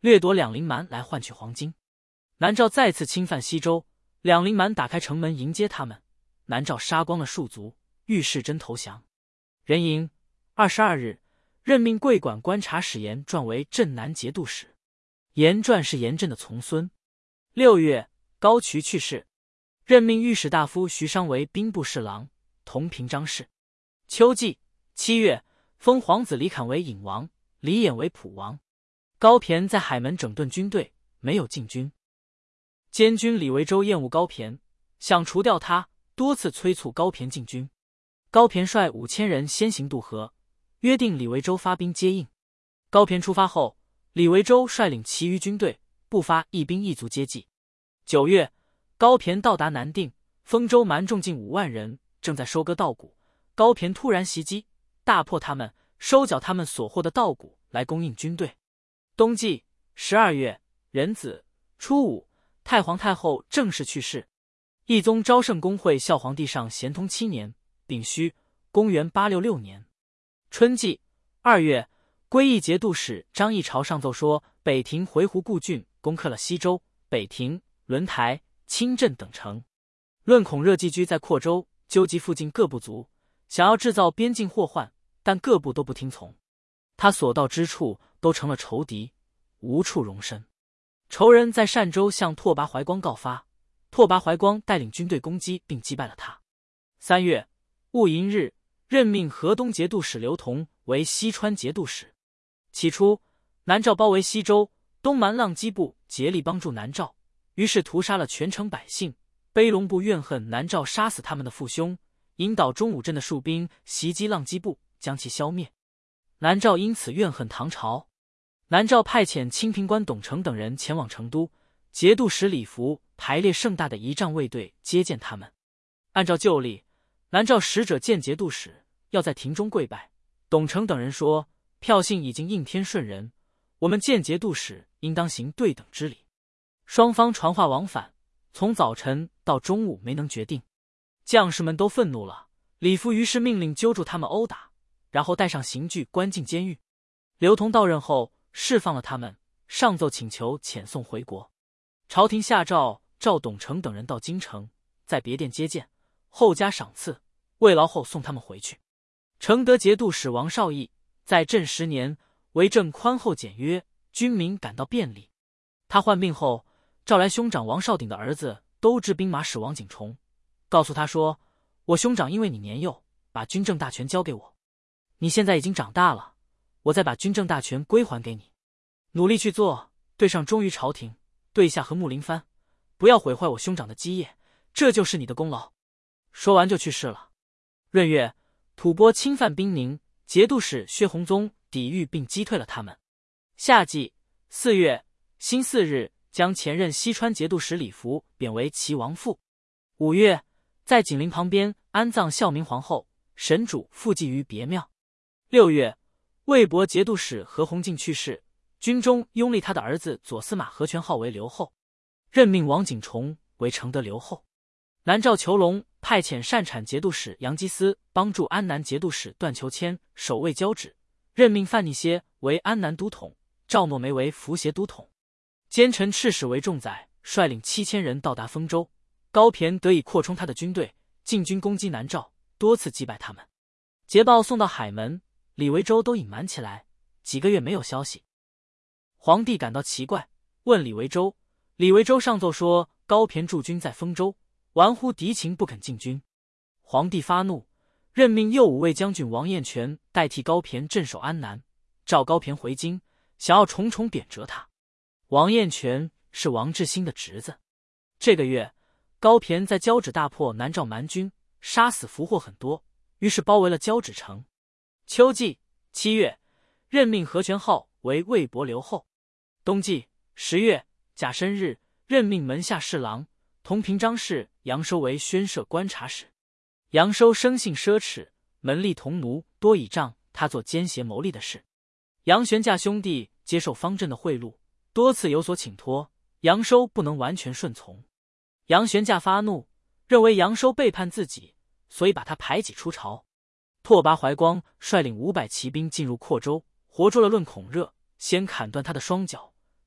掠夺两陵蛮来换取黄金。南诏再次侵犯西周，两陵蛮打开城门迎接他们，南诏杀光了戍卒，欲世真投降。壬寅二十二日，任命桂管观察使严传为镇南节度使。严传是严震的从孙。六月，高渠去世，任命御史大夫徐商为兵部侍郎，同平章事。秋季七月，封皇子李侃为尹王，李衍为蒲王。高骈在海门整顿军队，没有进军。监军李维州厌恶高骈，想除掉他，多次催促高骈进军。高骈率五千人先行渡河，约定李维州发兵接应。高骈出发后，李维州率领其余军队不发一兵一卒接济。九月，高骈到达南定，丰州蛮众近五万人，正在收割稻谷。高骈突然袭击，大破他们，收缴他们所获的稻谷来供应军队。冬季十二月壬子初五，太皇太后正式去世。懿宗昭圣公会孝皇帝上咸通七年丙戌，公元八六六年春季二月，归义节度使张议潮上奏说，北庭回鹘固郡攻克了西周、北庭、轮台、清镇等城。论孔热寄居在阔州，纠集附近各部族，想要制造边境祸患，但各部都不听从。他所到之处都成了仇敌，无处容身。仇人在单州向拓跋怀光告发，拓跋怀光带领军队攻击并击败了他。三月戊寅日，任命河东节度使刘同为西川节度使。起初，南诏包围西周，东蛮浪击部竭力帮助南诏，于是屠杀了全城百姓。卑龙部怨恨南诏杀死他们的父兄，引导中武镇的戍兵袭击浪击部，将其消灭。南诏因此怨恨唐朝。南诏派遣清平官董承等人前往成都，节度使李福排列盛大的仪仗卫队接见他们。按照旧例，南诏使者见节度使，要在庭中跪拜。董承等人说，票性已经应天顺人，我们见节度使应当行对等之礼。双方传话往返，从早晨到中午没能决定。将士们都愤怒了，李福于是命令揪住他们殴打，然后带上刑具关进监狱。刘同到任后释放了他们，上奏请求遣送回国。朝廷下诏召董承等人到京城，在别殿接见，后加赏赐，慰劳后送他们回去。承德节度使王绍义在镇十年，为政宽厚简约，军民感到便利。他患病后，召来兄长王绍鼎的儿子都制兵马使王景崇，告诉他说，我兄长因为你年幼，把军政大权交给我，你现在已经长大了，我再把军政大权归还给你，努力去做，对上忠于朝廷，对下和睦临藩，不要毁坏我兄长的基业，这就是你的功劳。说完就去世了。闰月，吐蕃侵犯兵宁，节度使薛弘宗抵御并击退了他们。夏季四月辛巳日，将前任西川节度使李福贬为齐王父。五月，在景陵旁边安葬孝明皇后，神主附祭于别庙。六月，魏博节度使何弘敬去世，军中拥立他的儿子左司马何权浩为留后，任命王景崇为承德留后。南诏裘龙派遣善产节度使杨基思帮助安南节度使段求谦守卫交趾，任命范逆歇为安南都统，赵诺梅为扶协都统。奸臣赤使为仲宰率领七千人到达丰州，高骈得以扩充他的军队，进军攻击南诏，多次击败他们。捷报送到海门，李维州都隐瞒起来，几个月没有消息。皇帝感到奇怪，问李维州，李维州上奏说，高骈驻军在丰州，玩忽敌情不肯进军。皇帝发怒，任命右武卫将军王彦全代替高骈镇守安南，召高骈回京，想要重重贬谪他。王彦全是王志兴的侄子。这个月，高骈在交趾大破南诏蛮军，杀死俘获很多，于是包围了交趾城。秋季七月，任命何权浩为魏博留后。冬季十月甲申日，任命门下侍郎同平章事杨收为宣摄观察使。杨收生性奢侈，门吏同奴多倚仗他做奸邪谋利的事。杨玄驾兄弟接受方阵的贿赂，多次有所请托，杨收不能完全顺从。杨玄驾发怒，认为杨收背叛自己，所以把他排挤出朝。拓跋怀光率领五百骑兵进入阔州，活捉了论孔热，先砍断他的双脚，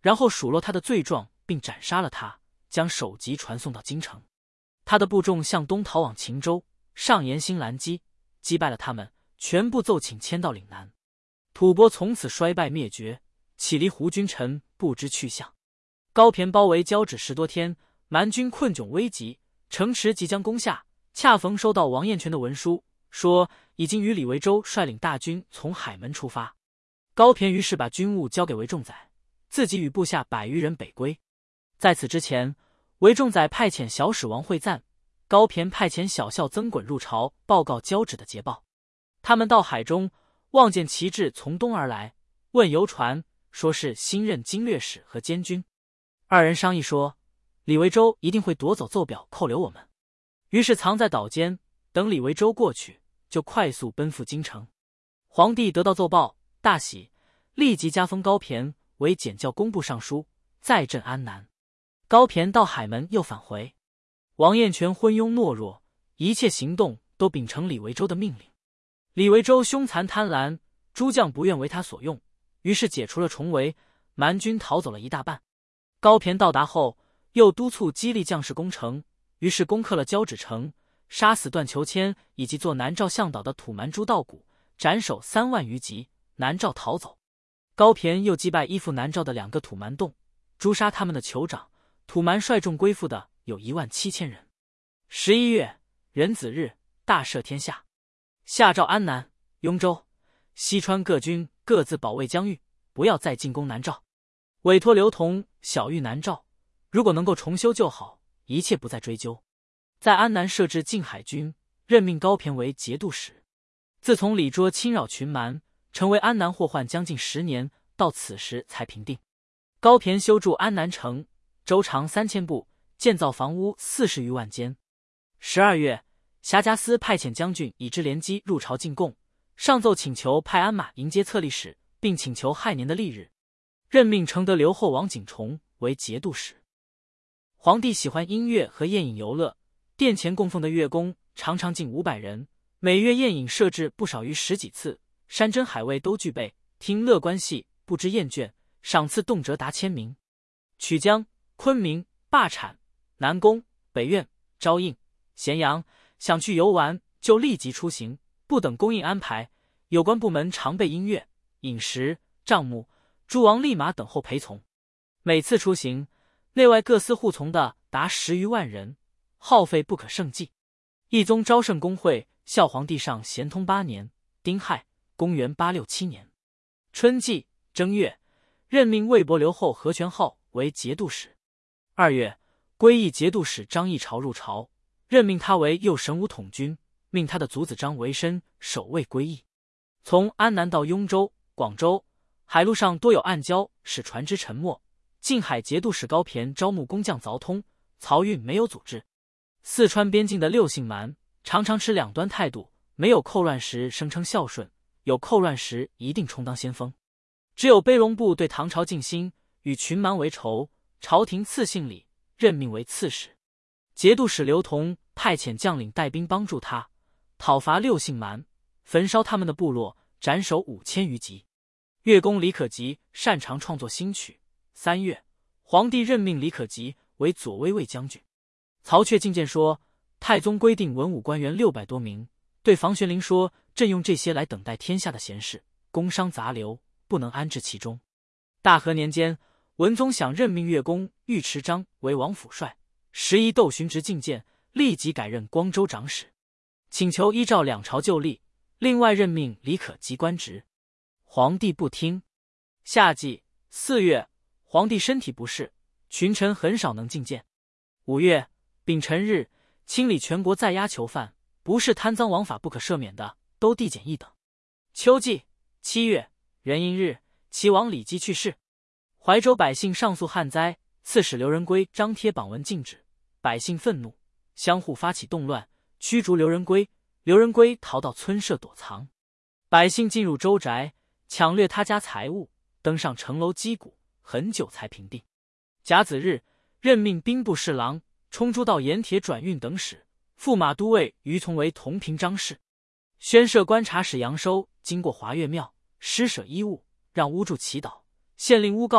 然后数落他的罪状，并斩杀了他，将首级传送到京城。他的部众向东逃往秦州，上沿新兰矶，击败了他们，全部奏请迁到岭南。吐蕃从此衰败灭绝，乞离胡君臣不知去向。高骈包围交趾十多天，蛮军困窘危急，城池即将攻下，恰逢收到王彦全的文书，说已经与李维州率领大军从海门出发。高骈于是把军务交给韦仲载，自己与部下百余人北归。在此之前，韦仲载派遣小使王会赞，高骈派遣小校曾衮入朝报告交趾的捷报。他们到海中，望见旗帜从东而来，问游船，说是新任经略使和监军。二人商议说，李维州一定会夺走奏表，扣留我们，于是藏在岛间，等李维州过去，就快速奔赴京城。皇帝得到奏报，大喜，立即加封高骈为检校工部尚书，再镇安南。高骈到海门又返回。王彦全昏庸懦弱，一切行动都秉承李维州的命令。李维州凶残贪婪，诸将不愿为他所用，于是解除了重围，蛮军逃走了一大半。高骈到达后，又督促激励将士攻城，于是攻克了交趾城，杀死段求谦以及做南诏向导的土蛮朱道古，斩首三万余级，南诏逃走。高骈又击败依附南诏的两个土蛮洞，诛杀他们的酋长，土蛮率众归附的有一万七千人。十一月壬子日，大赦天下，下诏安南、雍州、西川各军各自保卫疆域，不要再进攻南诏，委托刘同晓谕南诏，如果能够重修就好，一切不再追究。在安南设置靖海军，任命高骈为节度使。自从李卓侵扰群蛮，成为安南祸患将近十年，到此时才平定。高骈修筑安南城，周长三千步，建造房屋四十余万间。十二月，辖家司派遣将军以之连击入朝进贡，上奏请求派鞍马迎接册立使，并请求亥年的历日，任命承德留后王景崇为节度使。皇帝喜欢音乐和宴饮游乐，殿前供奉的乐工常常近五百人，每月宴饮设置不少于十几次，山珍海味都具备，听乐观戏不知厌倦，赏赐动辄达千名。曲江、昆明、灞产、南宫、北苑、昭应、咸阳想去游玩，就立即出行，不等供应安排，有关部门常备音乐、饮食、账目，诸王立马等候陪从。每次出行，内外各司护从的达十余万人，耗费不可胜计。懿宗昭圣公会孝皇帝上咸通八年丁亥，公元八六七年春季正月，任命魏博留后何全浩为节度使。二月，归义节度使张议潮入朝，任命他为右神武统军，命他的族子张维深守卫归义。从安南到雍州、广州，海路上多有暗礁，使船只沉没。靖海节度使高骈招募工匠凿通，漕运没有阻滞。四川边境的六姓蛮常常持两端态度，没有寇乱时声称孝顺，有寇乱时一定充当先锋。只有卑龙部对唐朝尽心，与群蛮为仇，朝廷赐姓李，任命为刺史。节度使刘同派遣将领带兵帮助他，讨伐六姓蛮，焚烧他们的部落，斩首五千余级。乐工李可吉擅长创作新曲。三月，皇帝任命李可吉为左威卫将军。曹确进谏说，太宗规定文武官员六百多名，对房玄龄说，朕用这些来等待天下的闲事，工商杂流不能安置其中。大和年间，文宗想任命乐工尉迟章为王府帅，时宜窦寻直进谏，立即改任光州长史，请求依照两朝旧例，另外任命李可吉官职。皇帝不听。夏季四月，皇帝身体不适，群臣很少能觐见。五月丙辰日，清理全国在押囚犯，不是贪赃枉法不可赦免的，都递减一等。秋季七月壬寅日，齐王李基去世。怀州百姓上诉旱灾，刺史刘仁圭张贴榜文禁止，百姓愤怒，相互发起动乱，驱逐刘仁圭。刘仁圭逃到村舍躲藏，百姓进入州宅，抢掠他家财物，登上城楼击鼓，很久才平定。甲子日，任命兵部侍郎、冲珠道盐铁转运等使，驸马都尉于从为同平章事。宣赦观察使杨收经过华岳庙，施舍衣物，让巫祝祈祷。县令诬告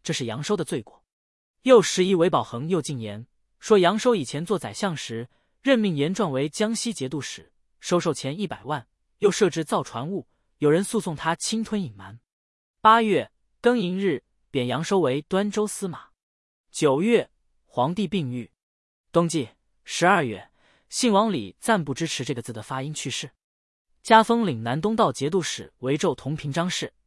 这是杨收的罪过。又时疑韦宝衡又进言说，杨收以前做宰相时，任命严传为江西节度使，收受钱一百万，又设置造船务，有人诉讼他侵吞隐瞒。八月庚寅日，贬杨收为端州司马。九月，皇帝病愈。冬季十二月，信王李暂不支持这个字的发音去世。加封岭南东道节度使为昼同平章事。